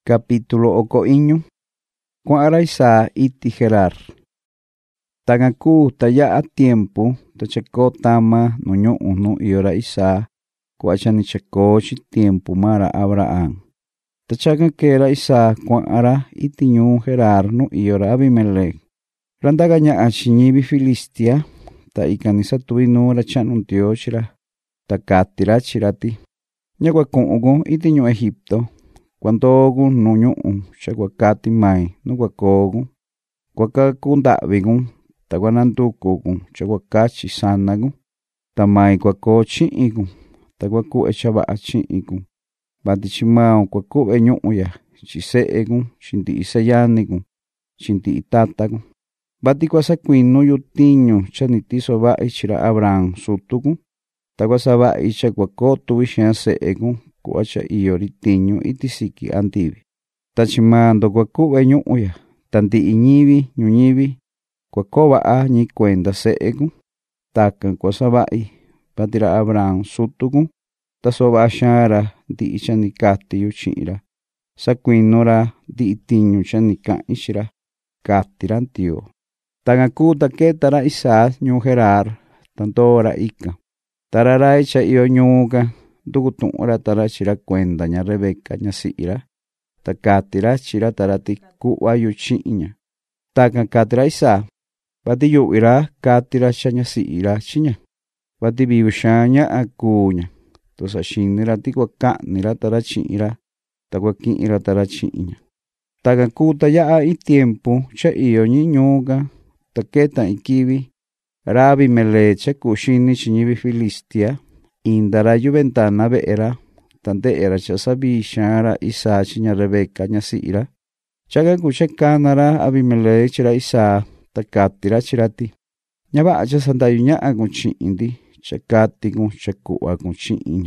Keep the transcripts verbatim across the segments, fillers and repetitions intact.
Capítulo oko iñu. Kua'ra Isaac iti Gerar. Tagaku taya'a tiempo tachako tama nu ñu'u nu iyora Isaac kuachani chako chi tiempo mara Abraham. Tachaka kera Isaac kua'ra iti ñuu Gerar nu iyora Abimelech. Randagaña'a chiñivi Filistia ta ikani satuvinu racha'nu Dios chira takatira chirati. Ñakuaku'uku iti ñuu Egipto. Kuandogu nu ñu'u chakuakati mai nu kuakogu. Kuakaku nda'viku ta kuanandukuku chakuakachi sanaku. Ta mai kuako chi'iku ta kuaku'e chava'a chi'iku. Vati chimao kuaku'e ñu'uya chise'eku chinti'i sayaniku chinti'i tataku. Vati kuasakuinu yutiñu chanitiso va'i chira Abraham sutuku. Ta kuasava'i chakuako tuvi xaan se'eku kuacha iyo ritiñu iti siki andivi. Ta chimando kuaku'e ñu'uya tanti'i ñivi ñuñivi kuako va'a ñi kuenda se'eku. Takan kuasava'i vatira Abraham sutuku. Ta sova'a xaanra ndi'i chanikatiyu chi'ira. Sakuinura ndi'i tiñu chanika'in chira katira ntiyo. Tagaku taketara Isaac ñuu Gerar tantora ika. Tararai cha iyo ñuuka ndukutu'ura tara chira kuenda ña Rebeca ñasi'ira. Takatira chira tarati ku'va yuchi'iña. Takan katira Isaac. Vati yu'ira katira cha ñasi'ira chiña. Vati viu xaaña akuña. Tosa xinira ti kuaka'nira tara chi'ira. Ta kuaki'ira tara chi'iña. Takan ku taya'a i tiempo cha iyo ñi ñuuka. Taketa ikivi. Ra Abimelech cha kuxini chiñivi Filistia. Indara yu ventana ve'era. Tante'era cha savi xaanra Isaac chiña Rebeca ñasi'ira. Chaka kucha kanara Abimelech chira Isaac. Takatira chirati. Ñava'a cha sandayuña'a kun chi'indi. Chakati kun chaku'a kun chi'iña.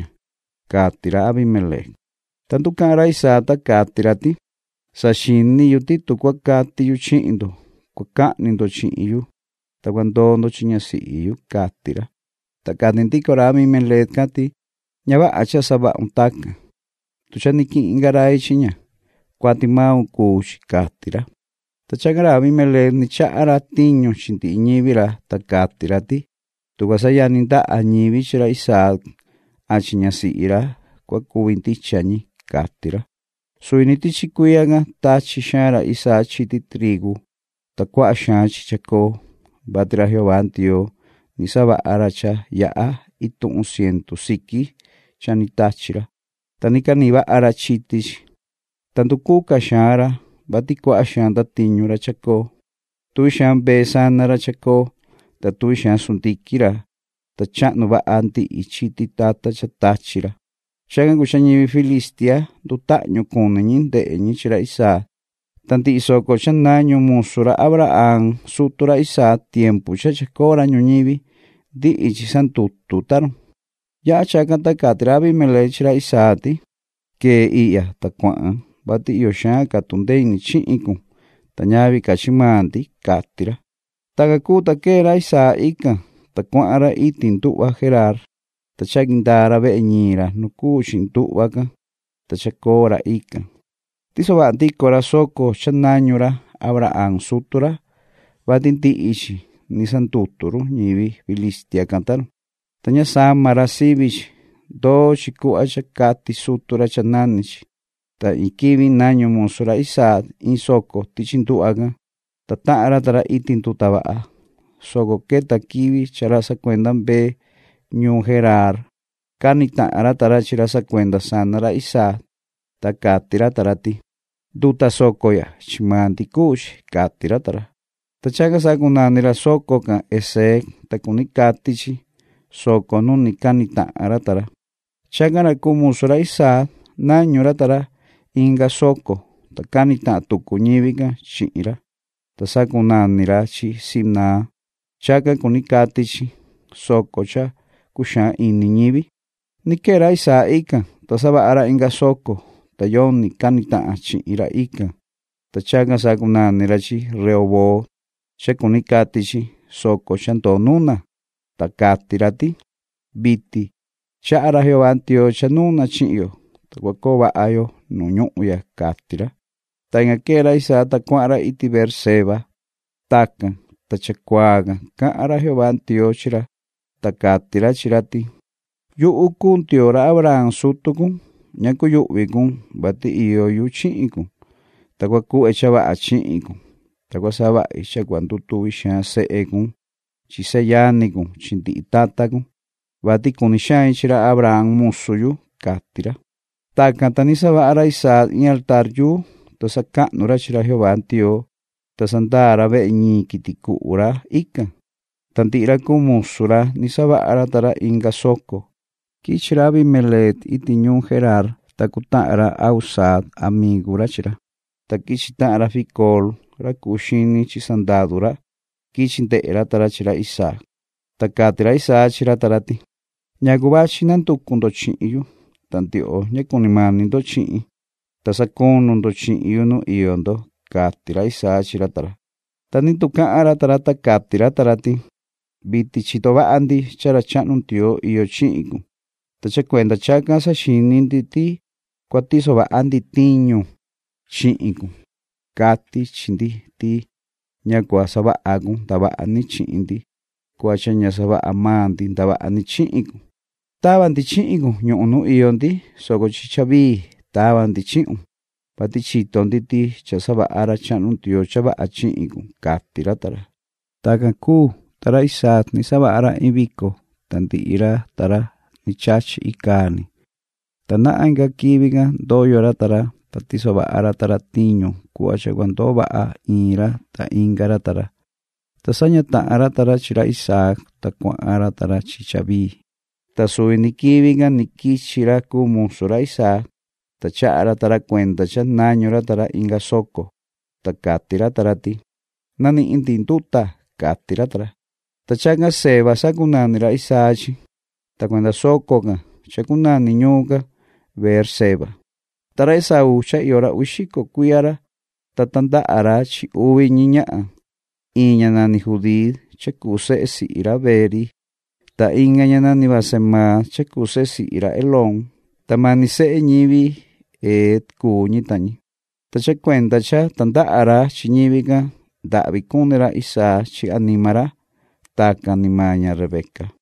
Katira Abimelech. Tantu ka'ra Isaac takatirati. Sa xini yu titu kuakati yu chi'indu. Kuaka'nindo chi'iyu. Ta kuandondo chiñasi'iyu katira. Takatintikora Abimelech kati. Ñava'a cha sava'un taka. Tuchaniki'in garai chiña. Kuati mau kuchi katira. Tachakara Abimelech ni cha'ara tiñu chinti'i ñivira takatirati. Tukasayani nda'a ñivi chira Isaac achi ñasi'ira kuakuvin-tichañi katira. Suini tichikuiaga tachi xaanra Isaac chiti trigu. Ta kua'a xaan chichako. Vatira Jehová Dios ni sava'ara cha ya'a itu'un ciento siki chani tachira. Ta ni kaniva'ara chitichi. Tantu kuka xaanra. Vati kua'a xaan tatiñura chako. Tuvi xaan vee sanara chako. Ta tuvi xaan suntikira. Ta cha'nu va'a ndi'i chiti tata cha tachira. Chakan kucha ñivi Filistia. Nduta'ñu kuneñi nde'eñi chira Isaac. Tanti'i soko cha nañu musura Abraham sutura Isaac tiempo cha chakora ñuñivi. Ndi'i chi santutu taru. Ya'a chakan takatira Abimelech chira Isaati. Ke iya ta kua'an. Vati iyo xaan katundeini chi'iku. Ta ñavi kachimanti katira. Takaku takera Isaac ika. Ta kua'ra iti ntu'va Gerar. Ta chakindara ve'e ñira nuku chintu'vaka. Ta chakora ika. Tisova'a ntikora soko cha nañura Abraham sutura. Vati nti'ichi ni santuturu ñivi Filistia kantaru. Ta ña samara sivichi. Do chiku'a cha kati sutura cha nanichi. Ta ikivi nañu musura Isaac in soko tichintu'aka. Ta ta'ara tara iti ntutava'a. Soko keta kivi chara sakuendan ve ñuu Gerar. Kani ta'ara tara chira sakuenda sanara Isaac. Ta katira tarati. Duta soko ya chimanti kuchi katira tara. Ta chaka sakunanira soko ka Esek. Ta kuni katichi. Soko nuni kani ta'ara tara. Chakara kumusura Isaac nañura tara. Inga soko. Ta kani ta'a tuku ñivika chi'ira. Ta sakunanira chi Simna. Chaka kuni katichi. Soko cha kuxaan ini ñivi. Nikera Isaac ika. Ta sava'ara inga soko. Ta yoni kani ta'a chi'ira ika. Ta chaka sakunanira chi Rehoboth. Cha kuni katichi. Soko chanto nuna. Ta katirati. Biti. Cha'ara Jehová Dios cha nuna chi'yo. takua koo va'a yo nuu ñu'u ya kati ra. Ta inka kee ra Isaac ta kua'an ra iti Beerseba. Takan ta chakuaa kan ka'an ra Jehová Ntioo chi ra, ta kati ra chi ra ti: yu'u kuu Ntioo ra Abraham sutu kun, ña kuyu'vi kun vati iyo yu chi'in kun, takua ku've cha va'a chi'in kun, takua sava'i cha kua ndutuvi xaan se'e kun chi se'e yani kun chi ndi'i tata kun, vati kuni xain chi ra Abraham musu yu, kati ra. Takan ta ni sava'a ra Isaac in altar yuu, ta saka'nu ra chi ra Jehová Ntioo, ta sandaa ra ve'e ñii kiti ku'u ra ikan. Ta ndi'i ra kuu musu ra ni sava'a ra ta ra inka soko. Kichi ra Abimelec iti ñuu Gerar, ta kuta'an ra Ahuzat amigu ra chi ra. Ta kichi ta'an ra Ficol, ra kuu xini chi sandadu ra, kichi nde'e ra ta ra chi ra Isaac. Ta kati ra Isaac chi ra ta ra ti: ñaku vachi nanduku ndo chi'in yu, ta ndio'o ña kuni mani ndo chi'in, ta sakunu ndo chi'in yu nu iyo ndo, kati ra Isaac chi ra ta ra. Ta ni tuka'an ra ta ra ta kati ra ta ra ti: viti chito va'a ndi cha ra cha'nu Ntioo iyo chi'in kun, ta cha kuenda chakan saxini ndi ti kuatiso va'a ndi tiñu chi'in kun, kati chi ndi ti ña kua sava'a kun ndava'a ni chi'in ndi, kua cha ña sava'a maa ndi ndava'a ni chi'in kun. Tava ndi chi'in kun ñu'u nu iyo ndi, soko chi cha vii tava ndi chi'un, vati chito ndi ti cha sava'a ra cha'nu Ntioo cha va'a chi'in kun, kati ra ta ra. Takan kuu ta ra Isaac ni sava'a ra in viko, ta ndi'i ra ta ra ni chachi ikani. Ta na'a inka kivi kan ndoyo ra ta ra, ta tiso va'a ra ta ra tiñu ku'a cha kua ndoo va'a in ra ta inka ra ta ra. Ta saña ta'an ra ta ra chi ra Isaac, ta kua'an ra ta ra chi cha vii. Ta suvi ni kivi kan ni kichi ra kuu musu ra Isaac, ta cha'a ra ta ra kuenda cha nañu ra ta ra inka soko. Ta kati ra ta ra ti: nani'i ndi nduta, kati ra ta ra. Ta chaka Seba sakunani ra Isaac chi, ta kuenda soko kan cha kunani ñuu ka Beerseba. Ta ra Esaú cha iyo ra uvi xiko kuiya ra, ta tanda'a ra chi uvi ñi ña'a, in ña nani Judit cha kuu se'e si'i ra Beeri, ta inka ña nani Basemat cha kuu se'e si'i ra Elón, ta mani se'e ñivi Het kuu ñi tañi. Ta cha kuenda cha tanda'a ra chi ñivi kan, nda'vi kuni ra Isaac chi anima ra, takan ni maa ña Rebeca.